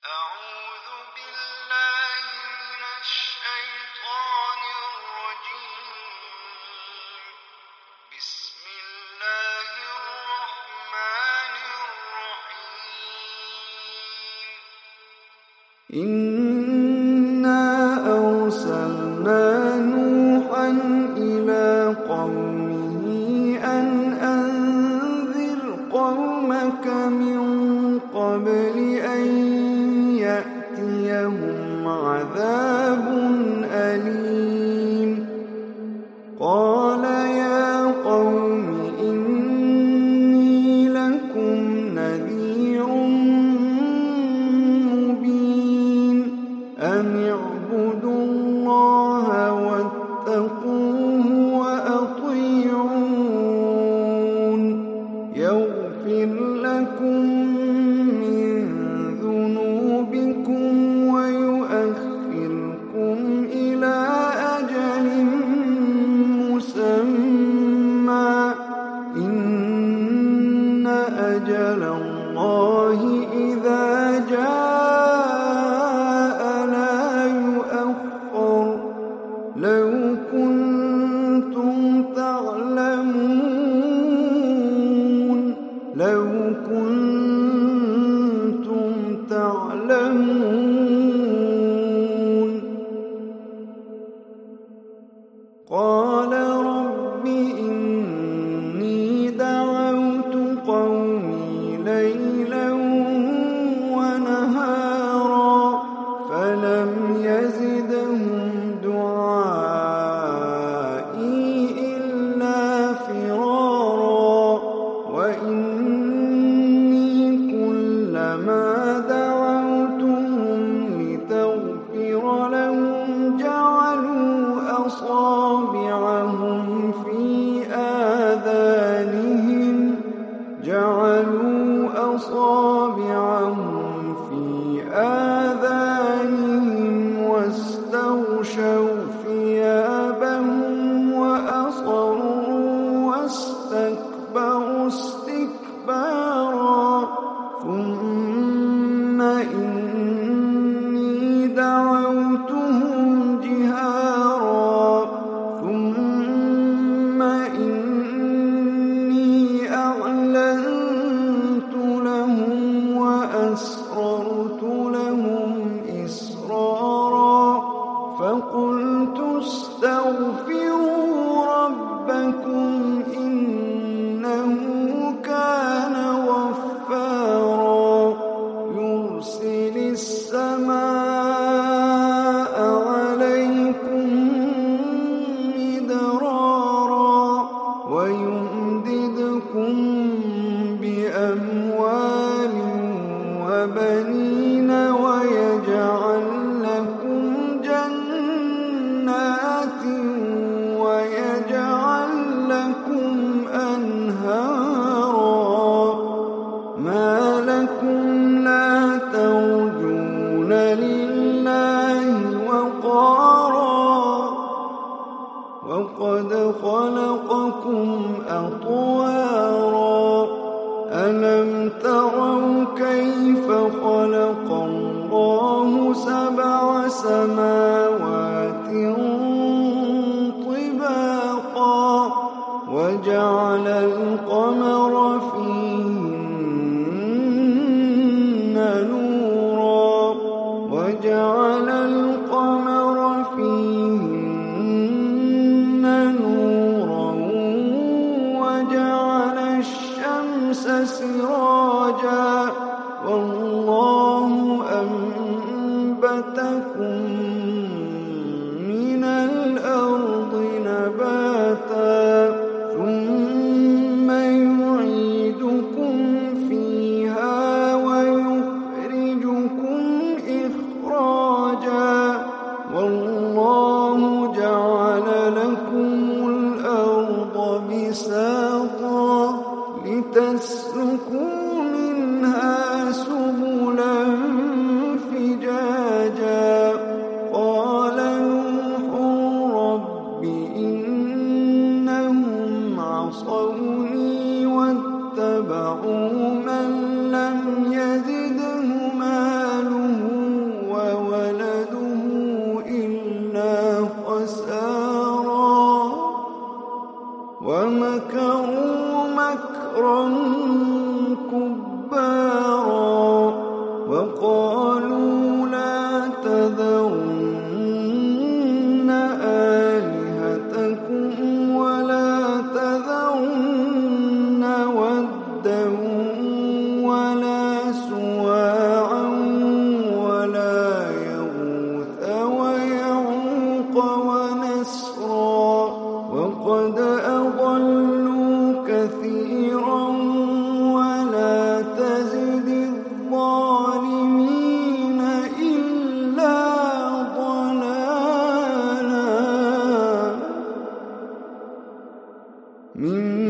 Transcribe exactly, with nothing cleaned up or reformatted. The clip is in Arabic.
أعوذ بالله من الشيطان الرجيم. بسم الله الرحمن الرحيم. إنا أرسلنا نوحا إلى قومه أن أنذر قومك من قبل أن يأتيهم عذاب أليم. قال يا قوم إني لكم نذير مبين. أن اعبدوا الله واتقوه وأطيعون. يغفر لكم من ذنوبكم ويؤخركم إلى أجل مسمى. إن أجل الله إذا جاء لا يؤخر. لو كنتم تعلمون لو كنتم تعلمون قال رب إني دعوت قومي ليلا ونهارا فلم يزدهم دعائي إلا فرارا. وإني كلما دعوتهم لتغفر لهم جعلوا أصابعهم في آذانهم جعلوا أصابعهم في آذانهم واستغشوا ثيابهم وأصروا واستكبروا استكبارا. ثم إني دعوتهم جهارا ثم إني أعلنت لهم وأسررت لهم إسرارا. فقلت استغفروا ربكم إنه كان غفارا. يرسل السماء عليكم مدرارا ويمددكم بأموال وبنين ويجعل لكم جنات ويجعل لكم أنهارا. ما لكم لا ترجون لله وقارا وقد خلقكم أطوارا. ألم تروا كيف خلق الله سبع سماوات طباقا وجعل القمر فيهن نورا وجعل القمر فيهن نورا وجعل الشمس سراجا. والله أنبتكم من الأرض نباتا ثم يعيدكم فيها ويخرجكم إخراجا. والله جعل لكم الأرض بساطا لتسلكوا منها سبلا فجاجا. قال نوح رب إنهم عصوني واتبعوا من لم يزده ماله وقد أضلوا كثيرا ولا تزد الظالمين إلا ضلالا. من